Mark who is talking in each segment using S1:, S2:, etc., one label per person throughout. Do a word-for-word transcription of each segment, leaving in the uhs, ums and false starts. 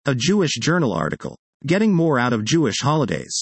S1: A Jewish journal article. Getting more out of Jewish holidays.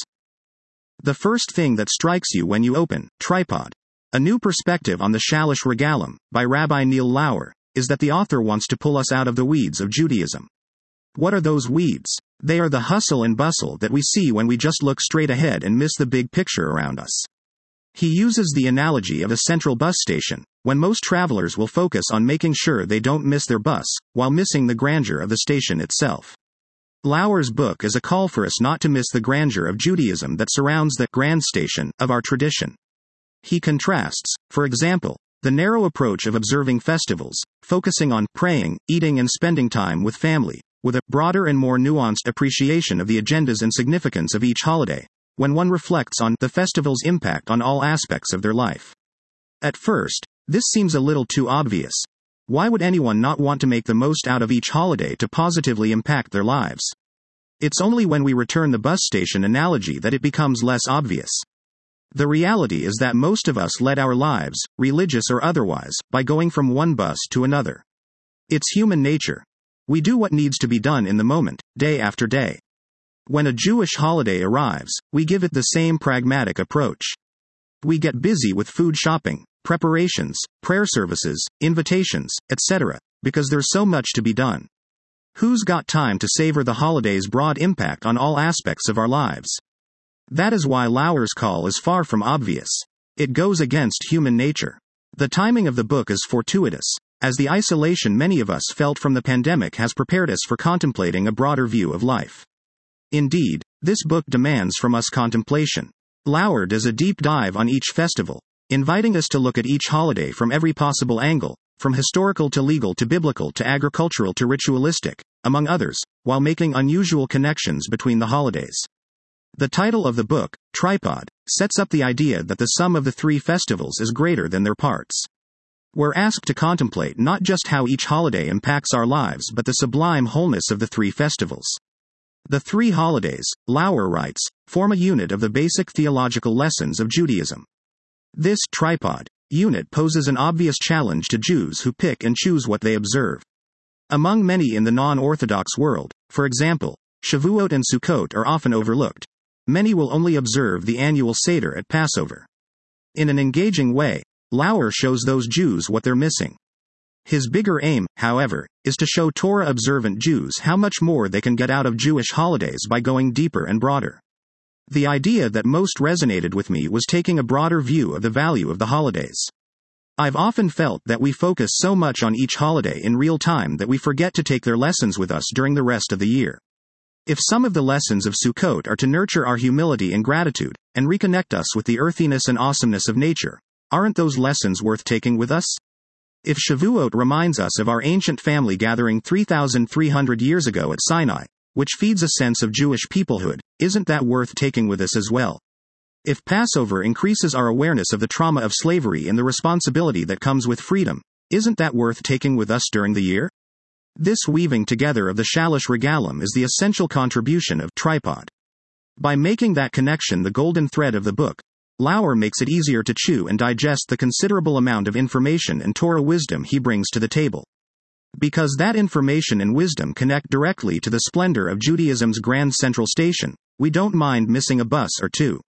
S1: The first thing that strikes you when you open Tripod, A New Perspective on the Shalosh Regalim, by Rabbi Neil Lauer, is that the author wants to pull us out of the weeds of Judaism. What are those weeds? They are the hustle and bustle that we see when we just look straight ahead and miss the big picture around us. He uses the analogy of a central bus station, when most travelers will focus on making sure they don't miss their bus, while missing the grandeur of the station itself. Lauer's book is a call for us not to miss the grandeur of Judaism that surrounds the grand station of our tradition. He contrasts, for example, the narrow approach of observing festivals, focusing on praying, eating and spending time with family, with a broader and more nuanced appreciation of the agendas and significance of each holiday, when one reflects on the festival's impact on all aspects of their life. At first, this seems a little too obvious. Why would anyone not want to make the most out of each holiday to positively impact their lives? It's only when we return the bus station analogy that it becomes less obvious. The reality is that most of us lead our lives, religious or otherwise, by going from one bus to another. It's human nature. We do what needs to be done in the moment, day after day. When a Jewish holiday arrives, we give it the same pragmatic approach. We get busy with food shopping, preparations, prayer services, invitations, et cetera, because there's so much to be done. Who's got time to savor the holiday's broad impact on all aspects of our lives? That is why Lauer's call is far from obvious. It goes against human nature. The timing of the book is fortuitous, as the isolation many of us felt from the pandemic has prepared us for contemplating a broader view of life. Indeed, this book demands from us contemplation. Lauer does a deep dive on each festival, inviting us to look at each holiday from every possible angle, from historical to legal to biblical to agricultural to ritualistic, among others, while making unusual connections between the holidays. The title of the book, Tripod, sets up the idea that the sum of the three festivals is greater than their parts. We're asked to contemplate not just how each holiday impacts our lives but the sublime wholeness of the three festivals. The three holidays, Lauer writes, form a unit of the basic theological lessons of Judaism. This tripod unit poses an obvious challenge to Jews who pick and choose what they observe. Among many in the non-Orthodox world, for example, Shavuot and Sukkot are often overlooked. Many will only observe the annual Seder at Passover. In an engaging way, Lauer shows those Jews what they're missing. His bigger aim, however, is to show Torah-observant Jews how much more they can get out of Jewish holidays by going deeper and broader. The idea that most resonated with me was taking a broader view of the value of the holidays. I've often felt that we focus so much on each holiday in real time that we forget to take their lessons with us during the rest of the year. If some of the lessons of Sukkot are to nurture our humility and gratitude, and reconnect us with the earthiness and awesomeness of nature, aren't those lessons worth taking with us? If Shavuot reminds us of our ancient family gathering three thousand three hundred years ago at Sinai, which feeds a sense of Jewish peoplehood, isn't that worth taking with us as well? If Passover increases our awareness of the trauma of slavery and the responsibility that comes with freedom, isn't that worth taking with us during the year? This weaving together of the Shalosh Regalim is the essential contribution of Tripod. By making that connection the golden thread of the book, Lauer makes it easier to chew and digest the considerable amount of information and Torah wisdom he brings to the table. Because that information and wisdom connect directly to the splendor of Judaism's grand central station, we don't mind missing a bus or two.